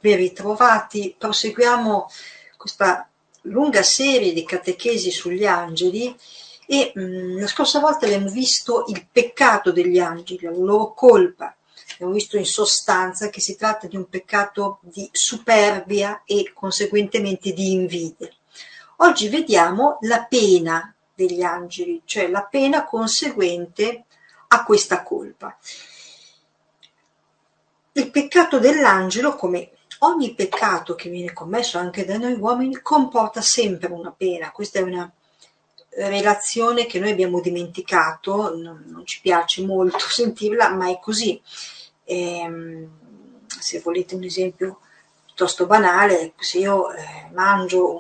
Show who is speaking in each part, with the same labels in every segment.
Speaker 1: Ben ritrovati, proseguiamo questa lunga serie di catechesi sugli angeli e la scorsa volta abbiamo visto il peccato degli angeli, la loro colpa. Abbiamo visto in sostanza che si tratta di un peccato di superbia e conseguentemente di invidia. Oggi vediamo la pena degli angeli, cioè la pena conseguente a questa colpa. Il peccato dell'angelo, come ogni peccato che viene commesso anche da noi uomini, comporta sempre una pena. Questa è una relazione che noi abbiamo dimenticato, non ci piace molto sentirla, ma è così. Se volete un esempio piuttosto banale, se io mangio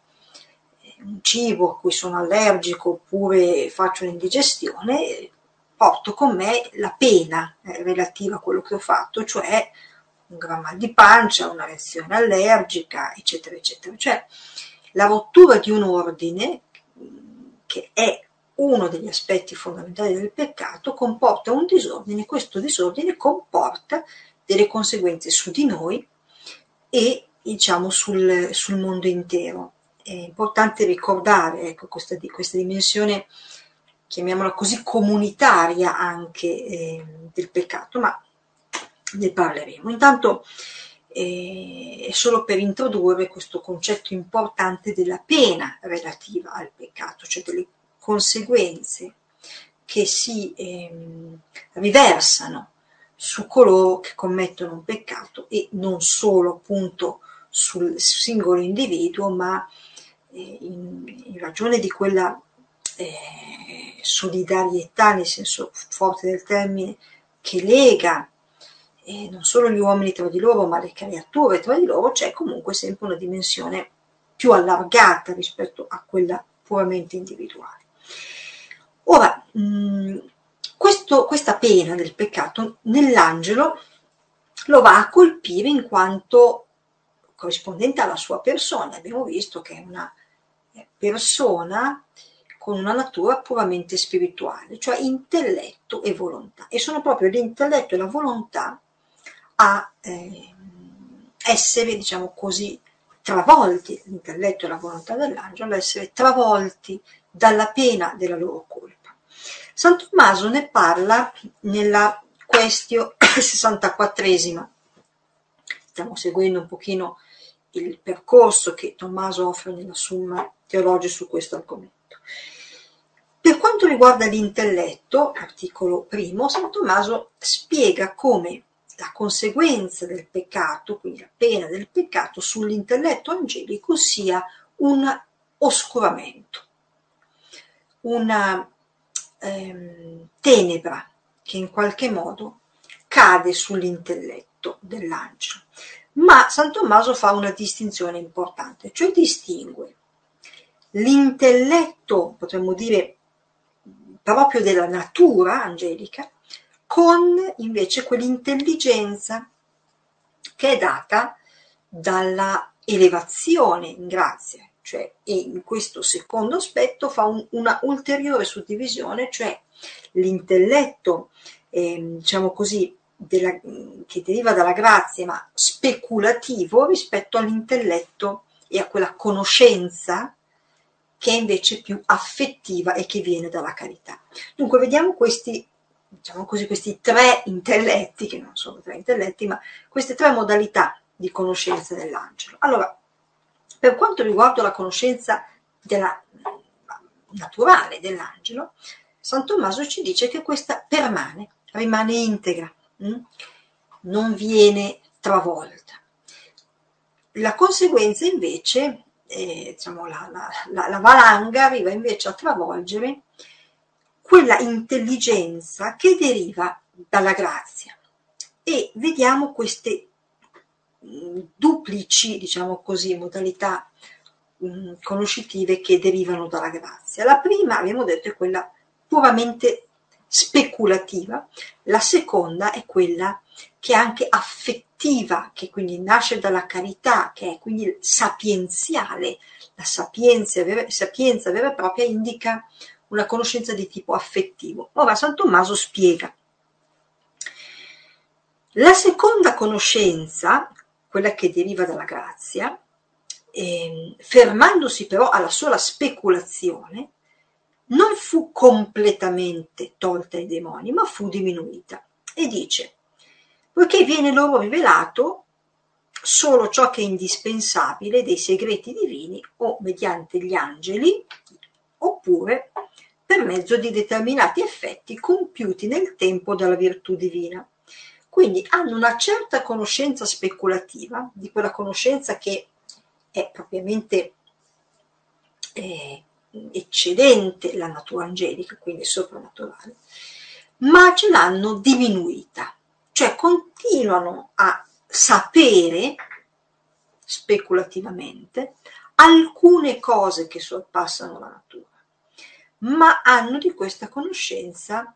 Speaker 1: un cibo a cui sono allergico oppure faccio un'indigestione, porto con me la pena relativa a quello che ho fatto, cioè un gran mal di pancia, una reazione allergica, eccetera, eccetera. Cioè la rottura di un ordine, che è uno degli aspetti fondamentali del peccato, comporta un disordine. Questo disordine comporta delle conseguenze su di noi e diciamo sul mondo intero. È importante ricordare, ecco, questa dimensione, chiamiamola così, comunitaria anche del peccato, ma ne parleremo. Intanto è solo per introdurre questo concetto importante della pena relativa al peccato, cioè delle conseguenze che si riversano su coloro che commettono un peccato e non solo appunto sul singolo individuo, ma in ragione di quella solidarietà, nel senso forte del termine, che lega non solo gli uomini tra di loro, ma le creature tra di loro, c'è comunque sempre una dimensione più allargata rispetto a quella puramente individuale. Ora, questa pena del peccato nell'angelo lo va a colpire in quanto corrispondente alla sua persona. Abbiamo visto che è una persona con una natura puramente spirituale, cioè intelletto e volontà, e sono proprio l'intelletto e la volontà a essere, diciamo così, travolti, l'intelletto e la volontà dell'angelo, a essere travolti dalla pena della loro colpa. San Tommaso ne parla nella Quaestio 64esima. Stiamo seguendo un pochino il percorso che Tommaso offre nella Summa Theologica su questo argomento. Per quanto riguarda l'intelletto, articolo primo, San Tommaso spiega come la conseguenza del peccato, quindi la pena del peccato sull'intelletto angelico, sia un oscuramento, una tenebra che in qualche modo cade sull'intelletto dell'angelo. Ma San Tommaso fa una distinzione importante, cioè distingue l'intelletto, potremmo dire, proprio della natura angelica, con invece quell'intelligenza che è data dalla elevazione in grazia, cioè, e in questo secondo aspetto fa una ulteriore suddivisione, cioè l'intelletto, diciamo così, che deriva dalla grazia, ma speculativo rispetto all'intelletto e a quella conoscenza che è invece più affettiva e che viene dalla carità. Dunque vediamo questi, diciamo così, questi tre intelletti, che non sono tre intelletti, ma queste tre modalità di conoscenza dell'angelo. Allora, per quanto riguarda la conoscenza naturale dell'angelo, San Tommaso ci dice che questa rimane integra, non viene travolta. La conseguenza invece, diciamo la valanga arriva invece a travolgere quella intelligenza che deriva dalla grazia, e vediamo queste duplici, diciamo così, modalità conoscitive che derivano dalla grazia. La prima, abbiamo detto, è quella puramente speculativa, la seconda è quella che è anche affettiva, che quindi nasce dalla carità, che è quindi sapienziale. La sapienza vera e propria indica una conoscenza di tipo affettivo. Ora San Tommaso spiega. La seconda conoscenza, quella che deriva dalla grazia, fermandosi però alla sola speculazione, non fu completamente tolta ai demoni, ma fu diminuita. E dice, poiché viene loro rivelato solo ciò che è indispensabile dei segreti divini o mediante gli angeli, oppure per mezzo di determinati effetti compiuti nel tempo dalla virtù divina. Quindi hanno una certa conoscenza speculativa, di quella conoscenza che è propriamente eccedente la natura angelica, quindi soprannaturale, ma ce l'hanno diminuita, cioè continuano a sapere speculativamente alcune cose che sorpassano la natura, ma hanno di questa conoscenza,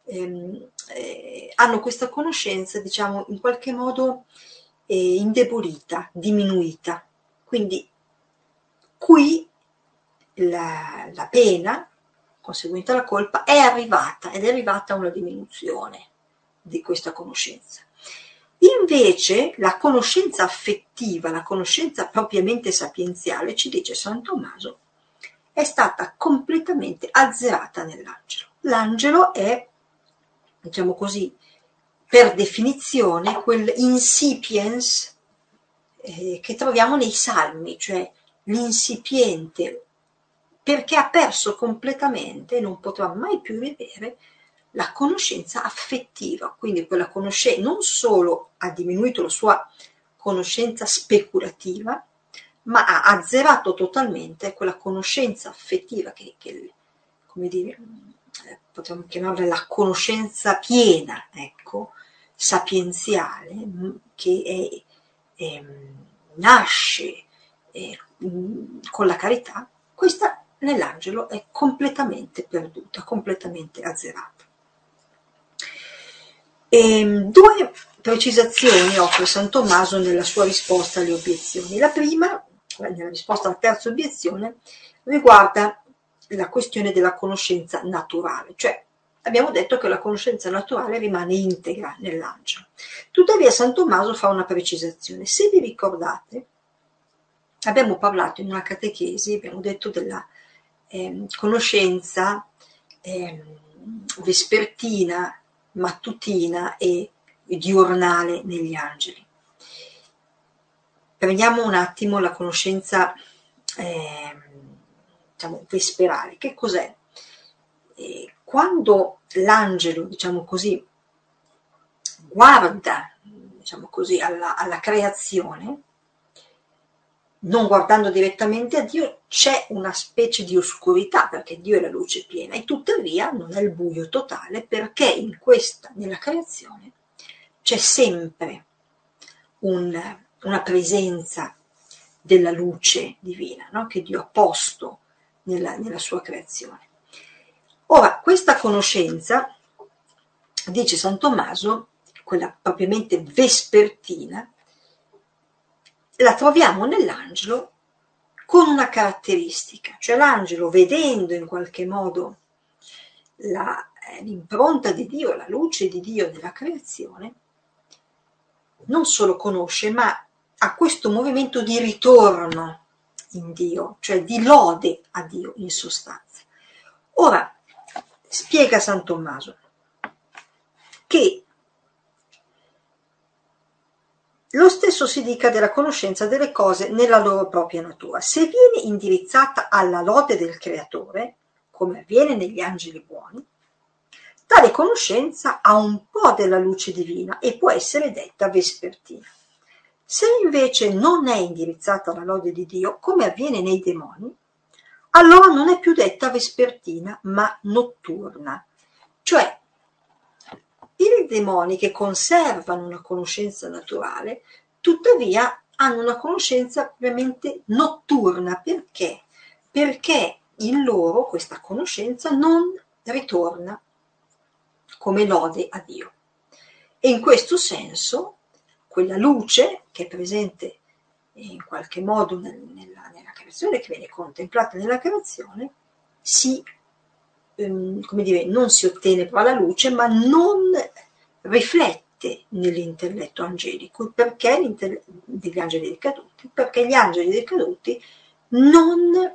Speaker 1: diciamo, in qualche modo indebolita, diminuita. Quindi qui la pena conseguente alla colpa è arrivata, ed è arrivata a una diminuzione di questa conoscenza. Invece la conoscenza affettiva, la conoscenza propriamente sapienziale, ci dice San Tommaso, è stata completamente azzerata nell'angelo. L'angelo è, diciamo così, per definizione quell'insipiens che troviamo nei salmi, cioè l'insipiente, perché ha perso completamente e non potrà mai più riavere la conoscenza affettiva, quindi quella conoscenza non solo ha diminuito la sua conoscenza speculativa, ma ha azzerato totalmente quella conoscenza affettiva che come dire, potremmo chiamarla la conoscenza piena, ecco, sapienziale, che nasce con la carità. Questa nell'angelo è completamente perduta, completamente azzerata. Due precisazioni offre San Tommaso nella sua risposta alle obiezioni. La prima, nella risposta alla terza obiezione, riguarda la questione della conoscenza naturale, cioè abbiamo detto che la conoscenza naturale rimane integra nell'angelo. Tuttavia San Tommaso fa una precisazione. Se vi ricordate, abbiamo parlato in una catechesi, abbiamo detto della conoscenza vespertina, mattutina e diurnale negli angeli. Prendiamo un attimo la conoscenza diciamo, vesperale. Che cos'è? Quando l'angelo, diciamo così, guarda, diciamo così, alla creazione, non guardando direttamente a Dio, c'è una specie di oscurità, perché Dio è la luce piena, e tuttavia non è il buio totale, perché nella creazione c'è sempre una presenza della luce divina, no? Che Dio ha posto nella sua creazione. Ora, questa conoscenza, dice San Tommaso, quella propriamente vespertina, la troviamo nell'angelo con una caratteristica, cioè l'angelo, vedendo in qualche modo l'impronta di Dio, la luce di Dio nella creazione, non solo conosce, ma ha questo movimento di ritorno in Dio, cioè di lode a Dio in sostanza. Ora, spiega San Tommaso che lo stesso si dica della conoscenza delle cose nella loro propria natura. Se viene indirizzata alla lode del Creatore, come avviene negli angeli buoni, tale conoscenza ha un po' della luce divina e può essere detta vespertina. Se invece non è indirizzata alla lode di Dio, come avviene nei demoni, allora non è più detta vespertina, ma notturna. Cioè, i demoni che conservano una conoscenza naturale, tuttavia hanno una conoscenza veramente notturna. Perché? Perché in loro questa conoscenza non ritorna come lode a Dio. E in questo senso, quella luce che è presente in qualche modo nella creazione, che viene contemplata nella creazione, come dire, non si ottiene però la luce, ma non riflette mette nell'intelletto angelico, perché degli angeli decaduti, perché gli angeli decaduti non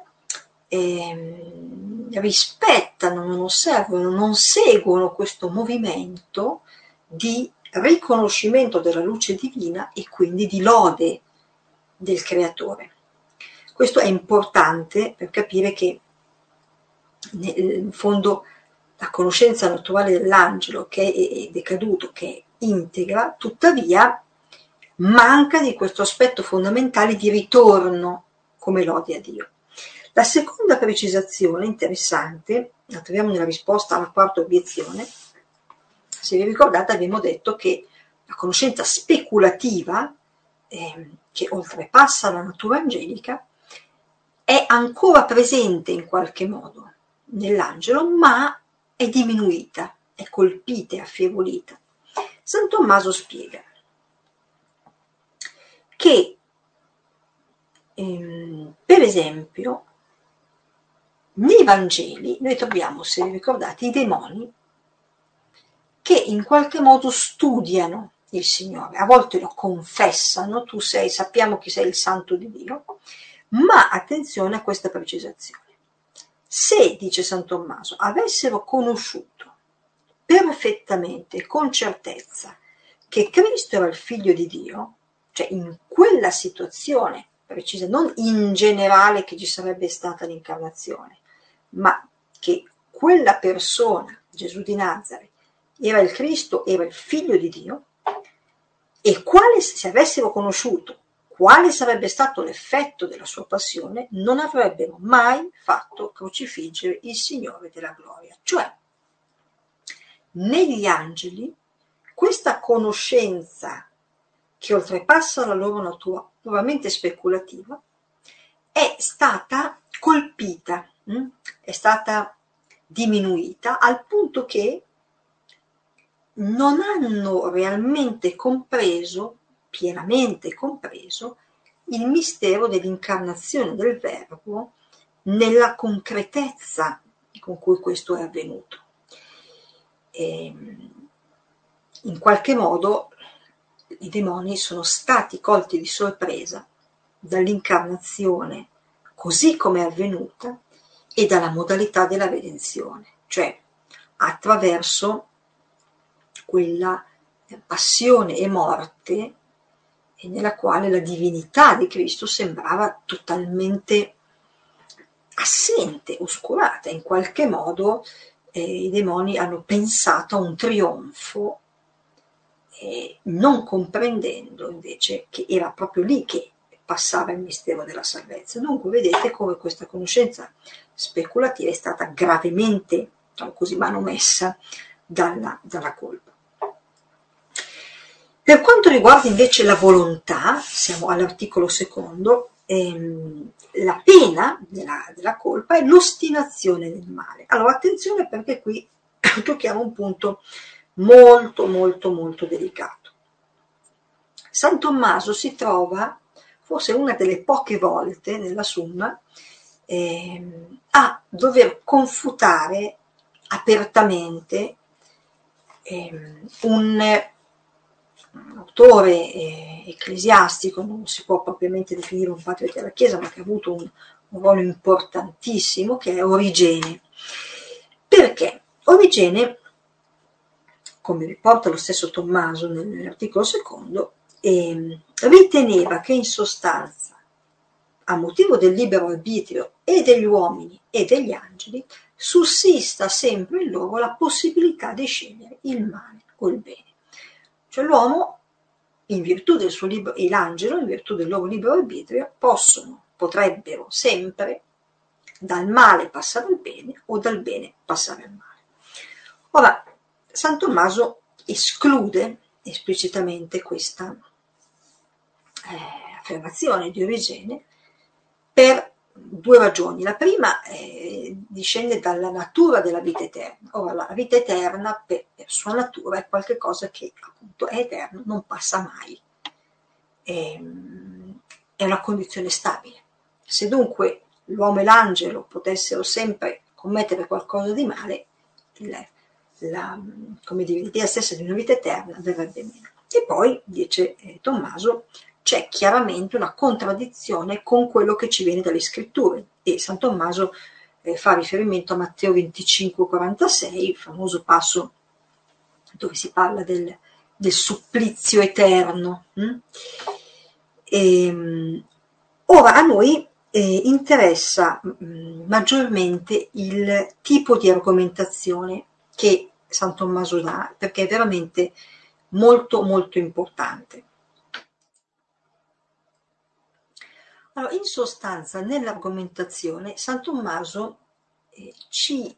Speaker 1: rispettano, non osservano, non seguono questo movimento di riconoscimento della luce divina e quindi di lode del creatore. Questo è importante per capire che in fondo la conoscenza naturale dell'angelo, che è decaduto, che è integra, tuttavia manca di questo aspetto fondamentale di ritorno come lode a Dio. La seconda precisazione interessante, la troviamo nella risposta alla quarta obiezione. Se vi ricordate, abbiamo detto che la conoscenza speculativa, che oltrepassa la natura angelica, è ancora presente in qualche modo nell'angelo, ma è diminuita, è colpita, è affievolita. San Tommaso spiega che, per esempio, nei Vangeli noi troviamo, se vi ricordate, i demoni che in qualche modo studiano il Signore, a volte lo confessano, sappiamo che sei il santo di Dio, ma attenzione a questa precisazione. Se, dice San Tommaso, avessero conosciuto perfettamente, con certezza, che Cristo era il figlio di Dio, cioè in quella situazione precisa, non in generale che ci sarebbe stata l'incarnazione, ma che quella persona, Gesù di Nazareth, era il Cristo, era il figlio di Dio, e se avessero conosciuto quale sarebbe stato l'effetto della sua passione, non avrebbero mai fatto crocifiggere il Signore della gloria. Cioè, negli angeli, questa conoscenza che oltrepassa la loro natura puramente speculativa è stata colpita, è stata diminuita al punto che non hanno realmente compreso, pienamente compreso, il mistero dell'incarnazione del Verbo nella concretezza con cui questo è avvenuto. In qualche modo i demoni sono stati colti di sorpresa dall'incarnazione così come è avvenuta e dalla modalità della redenzione, cioè attraverso quella passione e morte nella quale la divinità di Cristo sembrava totalmente assente, oscurata. In qualche modo i demoni hanno pensato a un trionfo, non comprendendo invece che era proprio lì che passava il mistero della salvezza. Dunque vedete come questa conoscenza speculativa è stata gravemente, diciamo così, manomessa dalla colpa. Per quanto riguarda invece la volontà, siamo all'articolo secondo, la pena della colpa è l'ostinazione nel male. Allora attenzione, perché qui tocchiamo un punto molto molto molto delicato. San Tommaso si trova, forse una delle poche volte nella Summa, a dover confutare apertamente un autore ecclesiastico, non si può propriamente definire un padre della Chiesa, ma che ha avuto un ruolo importantissimo, che è Origene. Perché? Origene, come riporta lo stesso Tommaso nell'articolo secondo, riteneva che in sostanza, a motivo del libero arbitrio e degli uomini e degli angeli, sussista sempre in loro la possibilità di scegliere il male o il bene. Cioè l'uomo, in virtù del suo libero, e l'angelo, in virtù del loro libero arbitrio, potrebbero sempre dal male passare al bene o dal bene passare al male. Ora, San Tommaso esclude esplicitamente questa affermazione di Origene per due ragioni. La prima discende dalla natura della vita eterna. Ora, la vita eterna per sua natura è qualcosa che appunto è eterno, non passa mai, è una condizione stabile. Se dunque l'uomo e l'angelo potessero sempre commettere qualcosa di male, come dire, l'idea stessa di una vita eterna verrebbe meno. E poi, dice Tommaso, c'è chiaramente una contraddizione con quello che ci viene dalle scritture, e San Tommaso fa riferimento a Matteo 25,46, il famoso passo dove si parla del supplizio eterno. Ora a noi interessa maggiormente il tipo di argomentazione che San Tommaso dà, perché è veramente molto molto importante. Allora, in sostanza, nell'argomentazione San Tommaso ci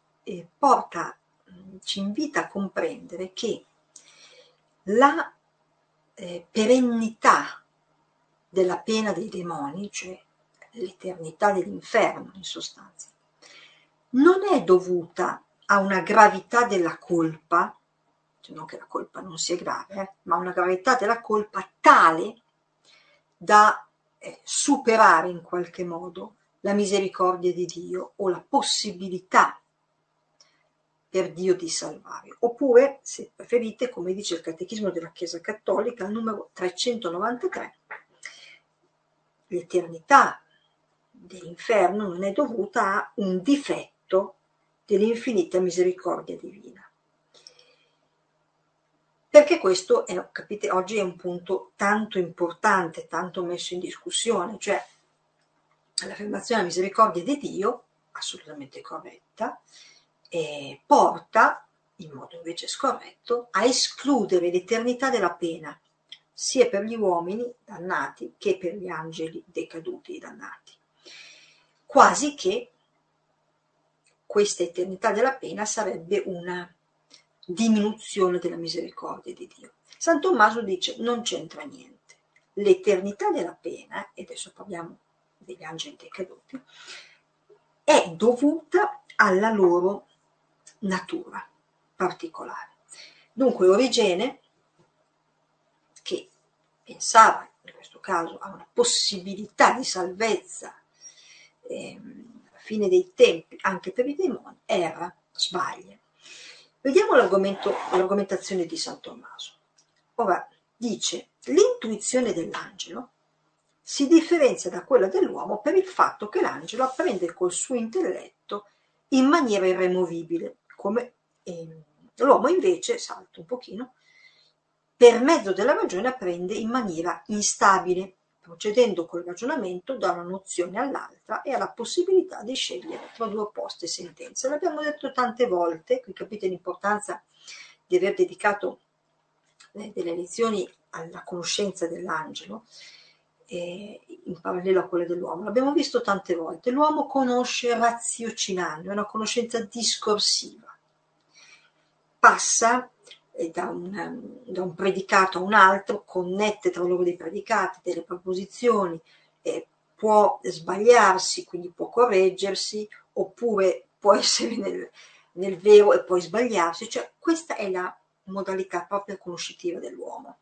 Speaker 1: invita a comprendere che la perennità della pena dei demoni, cioè l'eternità dell'inferno in sostanza, non è dovuta a una gravità della colpa, cioè non che la colpa non sia grave, ma una gravità della colpa tale da superare in qualche modo la misericordia di Dio o la possibilità per Dio di salvare. Oppure, se preferite, come dice il Catechismo della Chiesa Cattolica, al numero 393, l'eternità dell'inferno non è dovuta a un difetto dell'infinita misericordia divina. Perché questo, capite, oggi è un punto tanto importante, tanto messo in discussione, cioè l'affermazione della misericordia di Dio, assolutamente corretta, porta, in modo invece scorretto, a escludere l'eternità della pena, sia per gli uomini dannati che per gli angeli decaduti e dannati. Quasi che questa eternità della pena sarebbe una diminuzione della misericordia di Dio. San Tommaso dice non c'entra niente. L'eternità della pena, e adesso parliamo degli angeli decaduti, è dovuta alla loro natura particolare. Dunque Origene, che pensava in questo caso a una possibilità di salvezza alla fine dei tempi anche per i demoni, sbaglia. Vediamo l'argomentazione di San Tommaso. Ora dice: l'intuizione dell'angelo si differenzia da quella dell'uomo per il fatto che l'angelo apprende col suo intelletto in maniera irremovibile, come l'uomo invece, salto un pochino, per mezzo della ragione apprende in maniera instabile, procedendo col ragionamento da una nozione all'altra e alla possibilità di scegliere tra due opposte sentenze. L'abbiamo detto tante volte, qui capite l'importanza di aver dedicato delle lezioni alla conoscenza dell'angelo, in parallelo a quelle dell'uomo. L'abbiamo visto tante volte. L'uomo conosce raziocinando, è una conoscenza discorsiva. Passa da un predicato a un altro, connette tra loro dei predicati, delle proposizioni, può sbagliarsi, quindi può correggersi, oppure può essere nel vero e poi sbagliarsi. Cioè, questa è la modalità proprio conoscitiva dell'uomo,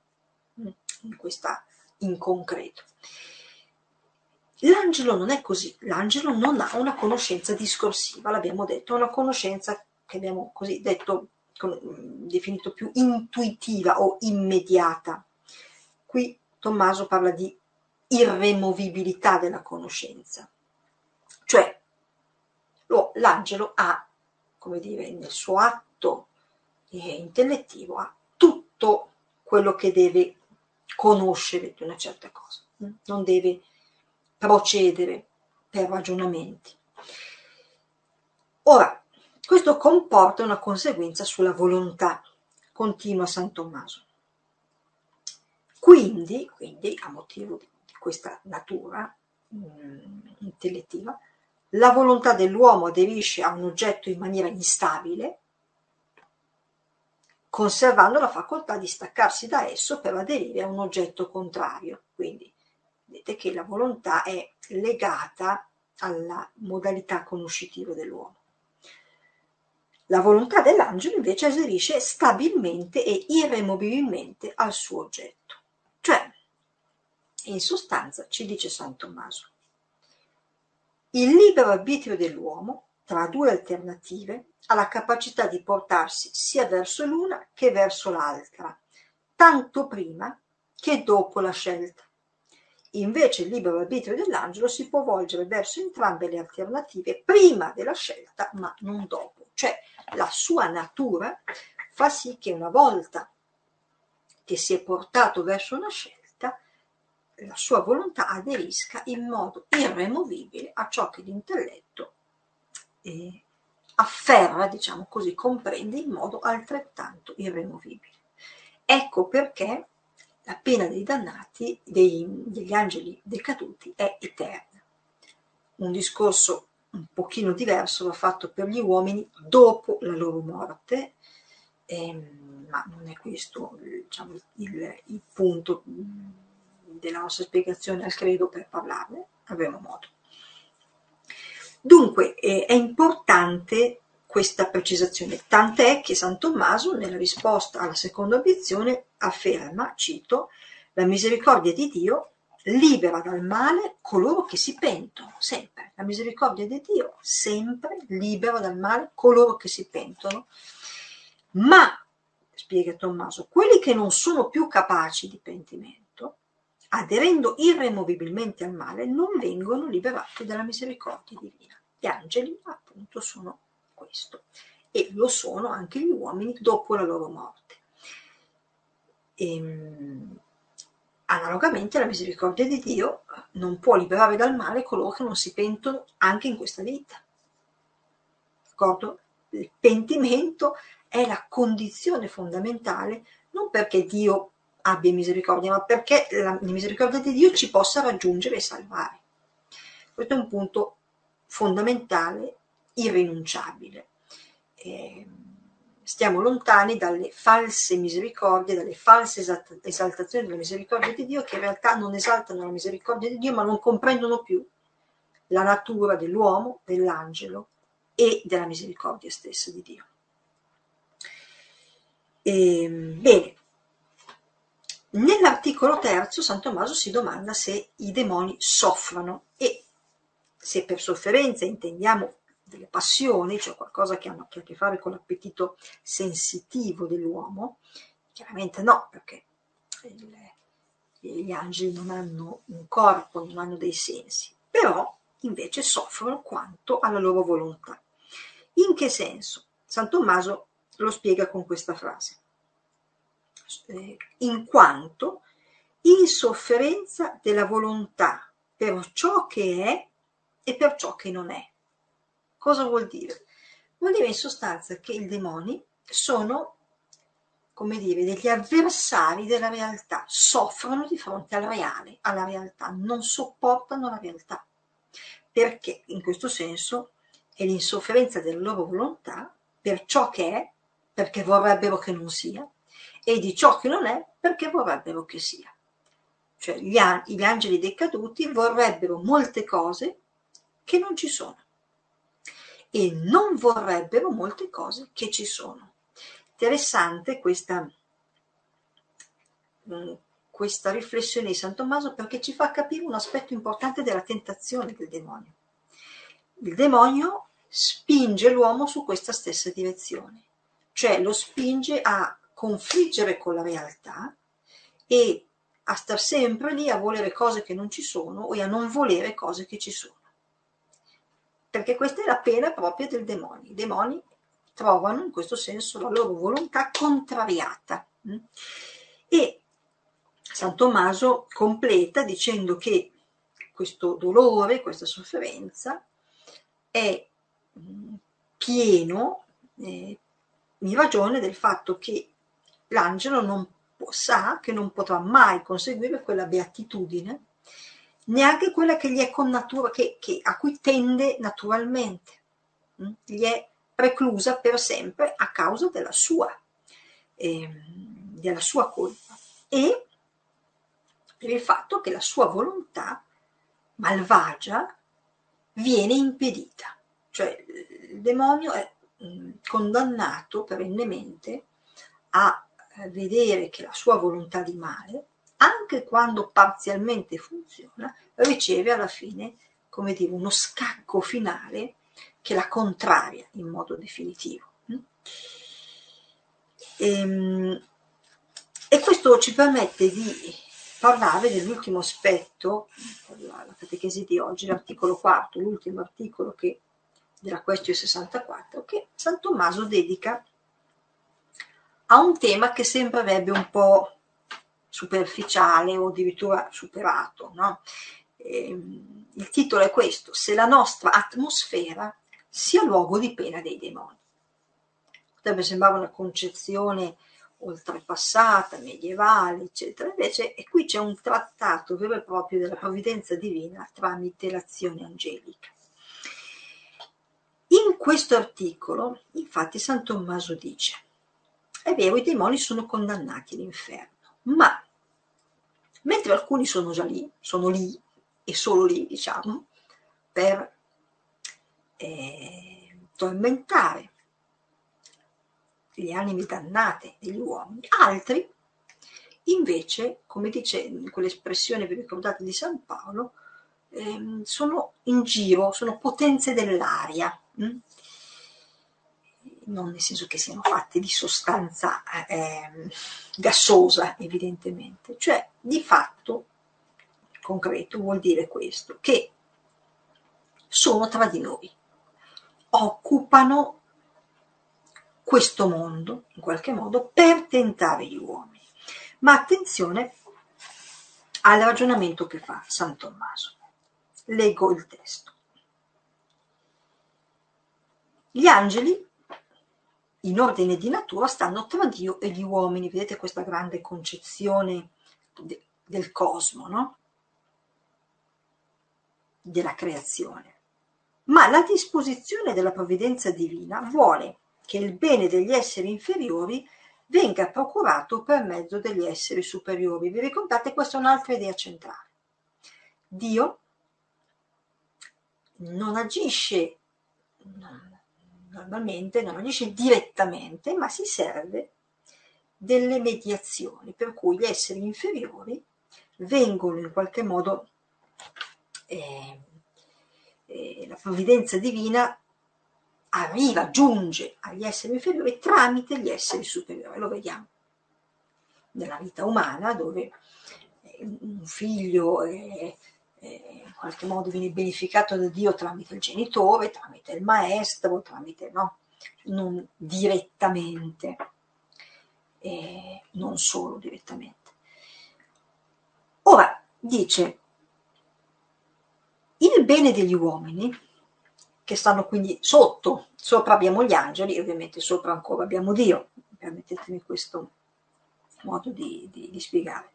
Speaker 1: in concreto. L'angelo non è così, l'angelo non ha una conoscenza discorsiva, l'abbiamo detto, è una conoscenza che abbiamo così detto, definito più intuitiva o immediata. Qui Tommaso parla di irremovibilità della conoscenza, cioè l'angelo ha, come dire, nel suo atto intellettivo ha tutto quello che deve conoscere di una certa cosa, non deve procedere per ragionamenti. Ora, questo comporta una conseguenza sulla volontà, continua San Tommaso. Quindi, a motivo di questa natura intellettiva, la volontà dell'uomo aderisce a un oggetto in maniera instabile, conservando la facoltà di staccarsi da esso per aderire a un oggetto contrario. Quindi vedete che la volontà è legata alla modalità conoscitiva dell'uomo. La volontà dell'angelo invece aderisce stabilmente e irremovibilmente al suo oggetto. Cioè, in sostanza, ci dice San Tommaso, il libero arbitrio dell'uomo tra due alternative ha la capacità di portarsi sia verso l'una che verso l'altra, tanto prima che dopo la scelta. Invece il libero arbitrio dell'angelo si può volgere verso entrambe le alternative prima della scelta, ma non dopo. Cioè la sua natura fa sì che una volta che si è portato verso una scelta, la sua volontà aderisca in modo irremovibile a ciò che l'intelletto afferra, diciamo così, comprende in modo altrettanto irremovibile. Ecco perché la pena dei dannati, degli angeli decaduti, è eterna. Un discorso un pochino diverso va fatto per gli uomini dopo la loro morte, ma non è questo, diciamo, il punto della nostra spiegazione al credo. Per parlarne avremo modo. Dunque è importante questa precisazione, tant'è che San Tommaso nella risposta alla seconda obiezione afferma, cito, la misericordia di Dio libera dal male coloro che si pentono, sempre. La misericordia di Dio sempre libera dal male coloro che si pentono, ma, spiega Tommaso, quelli che non sono più capaci di pentimento, aderendo irremovibilmente al male, non vengono liberati dalla misericordia divina. Gli angeli appunto sono questo, e lo sono anche gli uomini dopo la loro morte. Analogamente la misericordia di Dio non può liberare dal male coloro che non si pentono anche in questa vita. D'accordo? Il pentimento è la condizione fondamentale, non perché Dio abbia misericordia, ma perché la misericordia di Dio ci possa raggiungere e salvare. Questo è un punto fondamentale, irrinunciabile. Stiamo lontani dalle false misericordie, dalle false esaltazioni della misericordia di Dio, che in realtà non esaltano la misericordia di Dio, ma non comprendono più la natura dell'uomo, dell'angelo e della misericordia stessa di Dio. Bene, nell'articolo 3 San Tommaso si domanda se i demoni soffrono, e se per sofferenza intendiamo delle passioni, cioè qualcosa che ha a che fare con l'appetito sensitivo dell'uomo. Chiaramente no, perché gli angeli non hanno un corpo, non hanno dei sensi, però invece soffrono quanto alla loro volontà. In che senso? San Tommaso lo spiega con questa frase: in quanto in sofferenza della volontà per ciò che è e per ciò che non è. Cosa vuol dire? Vuol dire in sostanza che i demoni sono, come dire, degli avversari della realtà, soffrono di fronte al reale, alla realtà, non sopportano la realtà, perché in questo senso è l'insofferenza della loro volontà per ciò che è, perché vorrebbero che non sia, e di ciò che non è, perché vorrebbero che sia. Cioè gli angeli decaduti vorrebbero molte cose che non ci sono e non vorrebbero molte cose che ci sono. Interessante questa riflessione di San Tommaso, perché ci fa capire un aspetto importante della tentazione del demonio. Il demonio spinge l'uomo su questa stessa direzione, cioè lo spinge a confliggere con la realtà e a star sempre lì a volere cose che non ci sono e a non volere cose che ci sono. Perché questa è la pena propria del demonio. I demoni trovano in questo senso la loro volontà contrariata. E San Tommaso completa dicendo che questo dolore, questa sofferenza è pieno in ragione del fatto che l'angelo sa che non potrà mai conseguire quella beatitudine, neanche quella che gli è con natura, a cui tende naturalmente, gli è preclusa per sempre a causa della sua colpa e per il fatto che la sua volontà malvagia viene impedita. Cioè il demonio è condannato perennemente a vedere che la sua volontà di male, anche quando parzialmente funziona, riceve alla fine, come dire, uno scacco finale che la contraria in modo definitivo. E questo ci permette di parlare dell'ultimo aspetto, la catechesi di oggi, l'articolo 4, l'ultimo articolo della Quaestio 64, che San Tommaso dedica a un tema che sembrerebbe un po' superficiale o addirittura superato, no? Il titolo è questo: se la nostra atmosfera sia luogo di pena dei demoni. Potrebbe sembrare una concezione oltrepassata, medievale, eccetera, invece e qui c'è un trattato vero e proprio della provvidenza divina tramite l'azione angelica. In questo articolo, infatti, San Tommaso dice: è vero, i demoni sono condannati all'inferno, ma mentre alcuni sono già lì, sono lì e solo lì, diciamo, per tormentare le anime dannate degli uomini, altri invece, come dice in quell'espressione, vi ricordate, di San Paolo, sono in giro, sono potenze dell'aria, non nel senso che siano fatti di sostanza gassosa, evidentemente, cioè di fatto concreto vuol dire questo, che sono tra di noi, occupano questo mondo in qualche modo per tentare gli uomini. Ma attenzione al ragionamento che fa San Tommaso. Leggo il testo. Gli angeli, in ordine di natura, stanno tra Dio e gli uomini. Vedete questa grande concezione del cosmo, no? Della creazione. Ma la disposizione della provvidenza divina vuole che il bene degli esseri inferiori venga procurato per mezzo degli esseri superiori. Vi ricordate? Questa è un'altra idea centrale. Dio non agisce normalmente, non agisce direttamente, ma si serve delle mediazioni, per cui gli esseri inferiori vengono in qualche modo, la provvidenza divina arriva, giunge agli esseri inferiori tramite gli esseri superiori. Lo vediamo nella vita umana, dove un figlio in qualche modo viene beneficato da Dio tramite il genitore, tramite il maestro, tramite, no? Non direttamente, non solo direttamente. Ora dice: il bene degli uomini, che stanno quindi sopra abbiamo gli angeli, ovviamente sopra ancora abbiamo Dio, permettetemi questo modo di spiegare.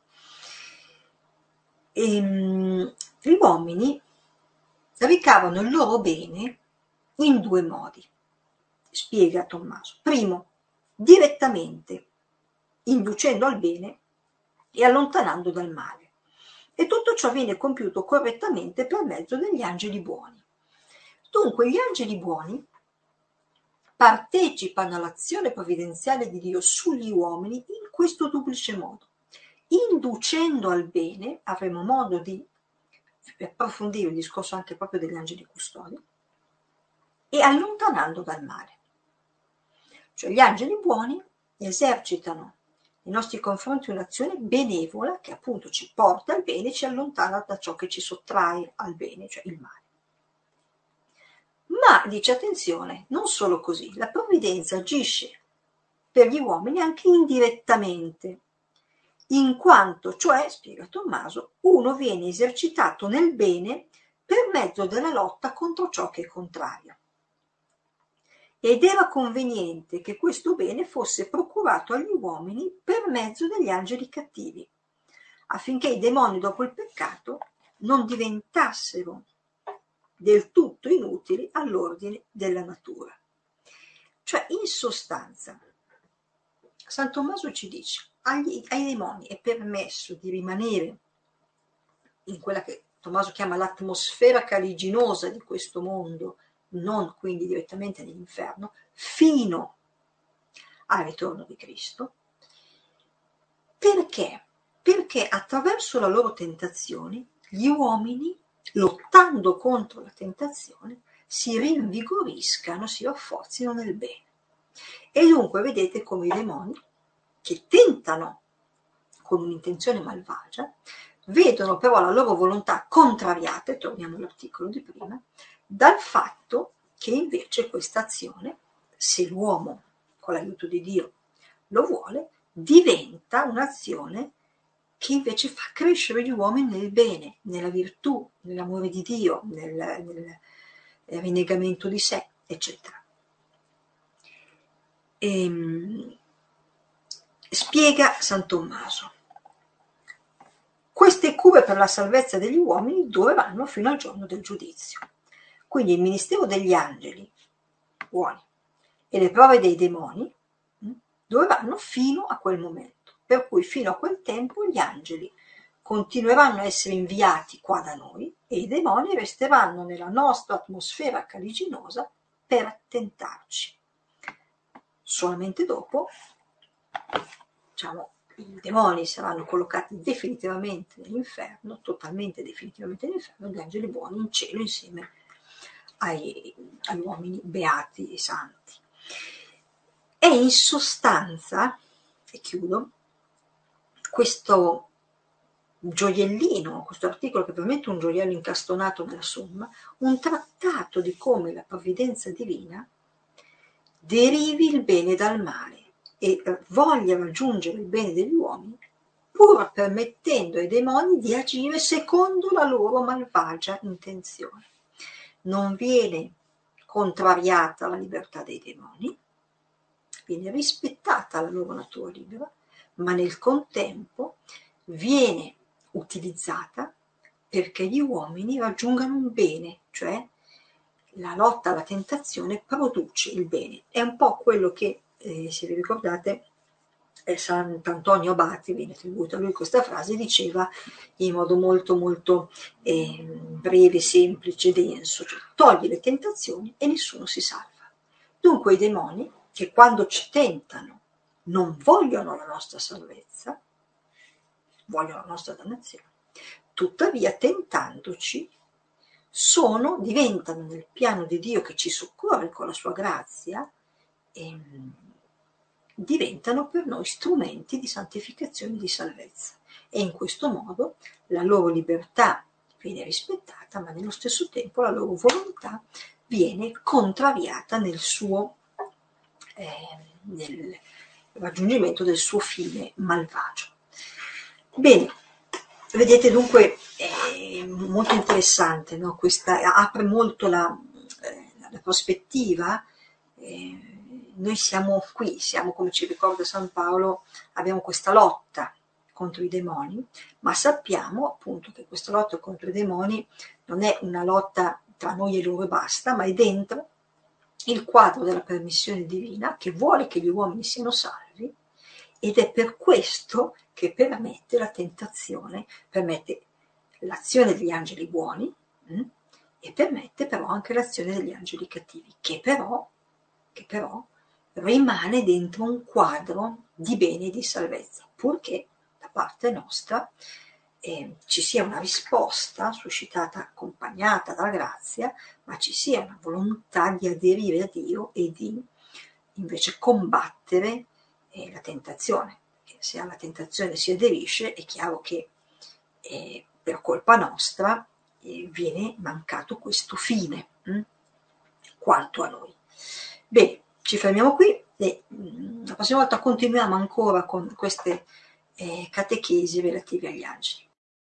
Speaker 1: Gli uomini ricavano il loro bene in due modi, spiega Tommaso. Primo, direttamente, inducendo al bene e allontanando dal male. E tutto ciò viene compiuto correttamente per mezzo degli angeli buoni. Dunque gli angeli buoni partecipano all'azione provvidenziale di Dio sugli uomini in questo duplice modo. Inducendo al bene, avremo modo di approfondire il discorso anche proprio degli angeli custodi, e allontanando dal male. Cioè gli angeli buoni esercitano nei nostri confronti un'azione benevola che appunto ci porta al bene e ci allontana da ciò che ci sottrae al bene, cioè il male. Ma, dice, attenzione, non solo così, la provvidenza agisce per gli uomini anche indirettamente, in quanto, cioè, spiega Tommaso, uno viene esercitato nel bene per mezzo della lotta contro ciò che è contrario. Ed era conveniente che questo bene fosse procurato agli uomini per mezzo degli angeli cattivi, affinché i demoni dopo il peccato non diventassero del tutto inutili all'ordine della natura. Cioè, in sostanza, San Tommaso ci dice: ai demoni è permesso di rimanere in quella che Tommaso chiama l'atmosfera caliginosa di questo mondo, non quindi direttamente nell'inferno, fino al ritorno di Cristo. Perché? Perché attraverso la loro tentazione gli uomini, lottando contro la tentazione, si rinvigoriscano, si rafforzino nel bene. E dunque vedete come i demoni, che tentano con un'intenzione malvagia, vedono però la loro volontà contrariata, torniamo all'articolo di prima, dal fatto che invece questa azione, se l'uomo con l'aiuto di Dio lo vuole, diventa un'azione che invece fa crescere gli uomini nel bene, nella virtù, nell'amore di Dio, nel rinnegamento di sé, eccetera. Spiega San Tommaso: queste cure per la salvezza degli uomini dureranno fino al giorno del giudizio. Quindi il ministero degli angeli buoni e le prove dei demoni dureranno fino a quel momento, per cui fino a quel tempo gli angeli continueranno a essere inviati qua da noi e i demoni resteranno nella nostra atmosfera caliginosa per tentarci. Solamente dopo, diciamo, i demoni saranno collocati definitivamente nell'inferno, totalmente definitivamente nell'inferno, gli angeli buoni in cielo insieme agli uomini beati e santi. E in sostanza, e chiudo, questo gioiellino, questo articolo che è veramente un gioiello incastonato nella somma, un trattato di come la provvidenza divina derivi il bene dal male e voglia raggiungere il bene degli uomini, pur permettendo ai demoni di agire secondo la loro malvagia intenzione. Non viene contrariata la libertà dei demoni, viene rispettata la loro natura libera, ma nel contempo viene utilizzata perché gli uomini raggiungano un bene, cioè la lotta alla tentazione produce il bene. È un po' quello che, se vi ricordate, Sant'Antonio Abate, viene attribuita a lui questa frase, diceva in modo molto molto breve, semplice, denso, cioè togli le tentazioni e nessuno si salva. Dunque i demoni, che quando ci tentano non vogliono la nostra salvezza, vogliono la nostra dannazione, tuttavia tentandoci diventano nel piano di Dio che ci soccorre con la sua grazia, diventano per noi strumenti di santificazione e di salvezza, e in questo modo la loro libertà viene rispettata, ma nello stesso tempo la loro volontà viene contrariata nel raggiungimento del suo fine malvagio. Bene, vedete dunque è molto interessante, no? Questa apre molto la prospettiva. Noi siamo qui, siamo, come ci ricorda San Paolo, abbiamo questa lotta contro i demoni, ma sappiamo appunto che questa lotta contro i demoni non è una lotta tra noi e loro e basta, ma è dentro il quadro della permissione divina che vuole che gli uomini siano salvi, ed è per questo che permette la tentazione, permette l'azione degli angeli buoni e permette però anche l'azione degli angeli cattivi, che però rimane dentro un quadro di bene e di salvezza, purché da parte nostra ci sia una risposta suscitata, accompagnata dalla grazia, ma ci sia una volontà di aderire a Dio e di invece combattere la tentazione. Se alla tentazione si aderisce è chiaro che per colpa nostra viene mancato questo fine quanto a noi. Bene, ci fermiamo qui e la prossima volta continuiamo ancora con queste catechesi relative agli angeli.